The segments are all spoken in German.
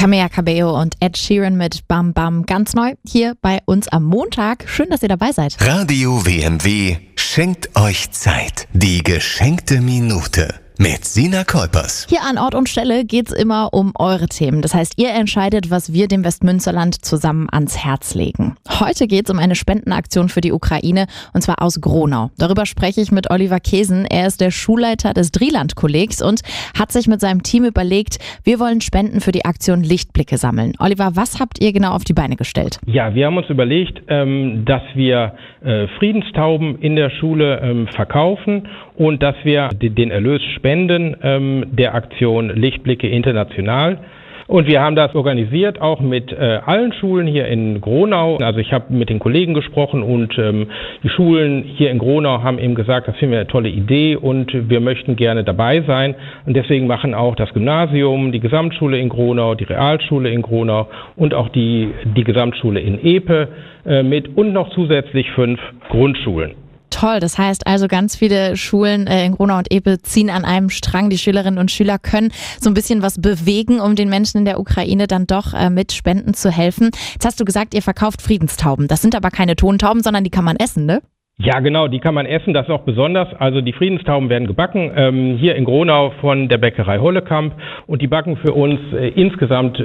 Camila Cabello und Ed Sheeran mit Bam Bam, ganz neu hier bei uns am Montag. Schön, dass ihr dabei seid. Radio WMW schenkt euch Zeit. Die geschenkte Minute mit Sina Kolpers. Hier an Ort und Stelle geht's immer um eure Themen. Das heißt, ihr entscheidet, was wir dem Westmünsterland zusammen ans Herz legen. Heute geht's um eine Spendenaktion für die Ukraine, und zwar aus Gronau. Darüber spreche ich mit Oliver Kesen. Er ist der Schulleiter des Drieland-Kollegs und hat sich mit seinem Team überlegt, wir wollen Spenden für die Aktion Lichtblicke sammeln. Oliver, was habt ihr genau auf die Beine gestellt? Ja, wir haben uns überlegt, dass wir Friedenstauben in der Schule verkaufen und dass wir den Erlös spenden der Aktion Lichtblicke International. Und wir haben das organisiert, auch mit allen Schulen hier in Gronau. Also ich habe mit den Kollegen gesprochen und die Schulen hier in Gronau haben eben gesagt, das finden wir eine tolle Idee und wir möchten gerne dabei sein. Und deswegen machen auch das Gymnasium, die Gesamtschule in Gronau, die Realschule in Gronau und auch die Gesamtschule in Epe mit und noch zusätzlich 5 Grundschulen. Toll, das heißt also ganz viele Schulen in Gronau und Epe ziehen an einem Strang. Die Schülerinnen und Schüler können so ein bisschen was bewegen, um den Menschen in der Ukraine dann doch mit Spenden zu helfen. Jetzt hast du gesagt, ihr verkauft Friedenstauben. Das sind aber keine Tontauben, sondern die kann man essen, ne? Ja, genau, die kann man essen, das ist auch besonders. Also die Friedenstauben werden gebacken, hier in Gronau von der Bäckerei Hollekamp und die backen für uns insgesamt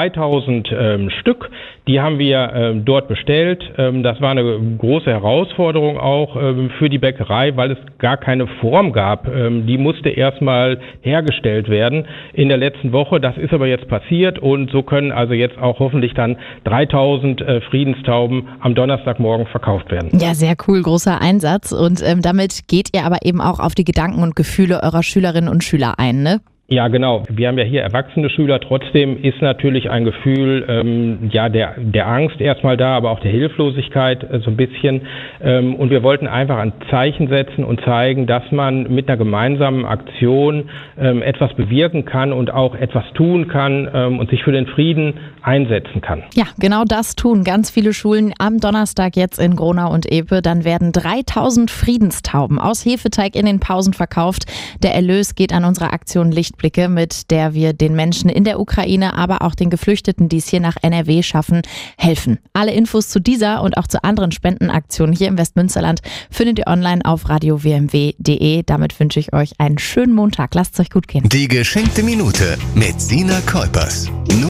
3000 Stück. Die haben wir dort bestellt. Das war eine große Herausforderung auch für die Bäckerei, weil es gar keine Form gab. Die musste erstmal hergestellt werden in der letzten Woche. Das ist aber jetzt passiert und so können also jetzt auch hoffentlich dann 3000 Friedenstauben am Donnerstagmorgen verkauft werden. Ja, sehr cool. Großer Einsatz und damit geht ihr aber eben auch auf die Gedanken und Gefühle eurer Schülerinnen und Schüler ein, ne? Ja, genau. Wir haben ja hier erwachsene Schüler. Trotzdem ist natürlich ein Gefühl der Angst erstmal da, aber auch der Hilflosigkeit so ein bisschen. Und wir wollten einfach ein Zeichen setzen und zeigen, dass man mit einer gemeinsamen Aktion etwas bewirken kann und auch etwas tun kann und sich für den Frieden einsetzen kann. Ja, genau das tun ganz viele Schulen am Donnerstag jetzt in Gronau und Epe. Dann werden 3000 Friedenstauben aus Hefeteig in den Pausen verkauft. Der Erlös geht an unsere Aktion Lichtblicke, mit der wir den Menschen in der Ukraine, aber auch den Geflüchteten, die es hier nach NRW schaffen, helfen. Alle Infos zu dieser und auch zu anderen Spendenaktionen hier im Westmünsterland findet ihr online auf radiowmw.de. Damit wünsche ich euch einen schönen Montag. Lasst es euch gut gehen. Die geschenkte Minute mit Sina Kolpers.